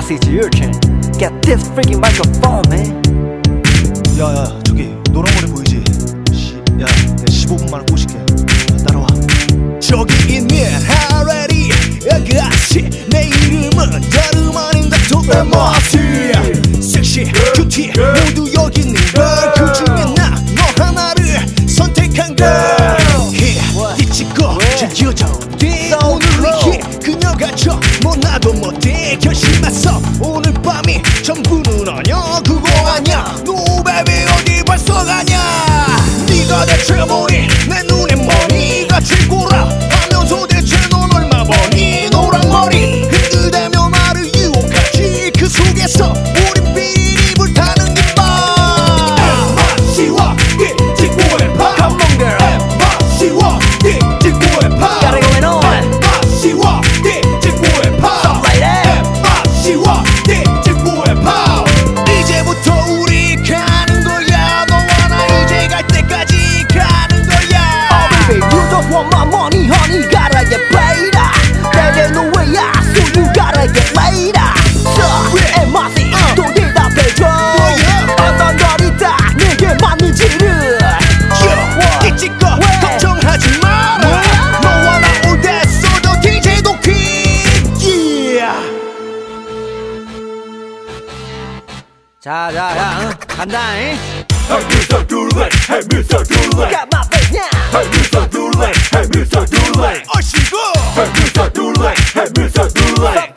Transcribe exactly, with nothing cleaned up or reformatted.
boss is your turn. Get this freaking microphone, man. 야야 저기 노란머리 보이지? 시, 야 내가 십오 분만에 꼬실게. 야, 따라와. 저기 있는 하레리 아가씨 내 이름은 다름 아닌가 도레머스 섹시 큐티 모두 여기 있는 걸 그중에 나 너 하나를 선택한 걸 뒤집고 즐겨줘 오늘 이 그녀가 저 못나도 못해 결심했어 오늘 밤이 전부는 아냐 그거 아냐 No baby 어디 벌써 가냐 네가 대체 뭐니 내 눈에 머리가 최고라 하면서 대체 넌 얼마 버니 노란머리 흔들대며 나를 유혹하지 그 속에서 우린 비리 불타는 김밥 엠마씨와 띠찍고해파 Come on girl 엠마씨와 띠찍고해파 Got it going on. 엠마씨와 띠찍고해파 Stop right there. 엠마씨와 띠찍고해파 이제부터 우리 가는 거야 너와 나 이제 갈 때까지 가는 거야 Oh baby, you don't want my money, honey. Gotta get paid. Baby, no way, yeah. So you gotta get paid. So, 엠마씨, 또 대답해줘. 어떤 거리다 내게 맞는지를. 띠찍고 걱정하지 마라 너와 나 올 때 쏘도 디제이 도끼 yeah. 자, 자, 자, 응? 간다, 잉? Hey mister Dooley, hey mister Dooley, Got my face now. hey mister Dooley, hey mister Dooley, 어시고 hey mister Dooley, hey mister Dooley.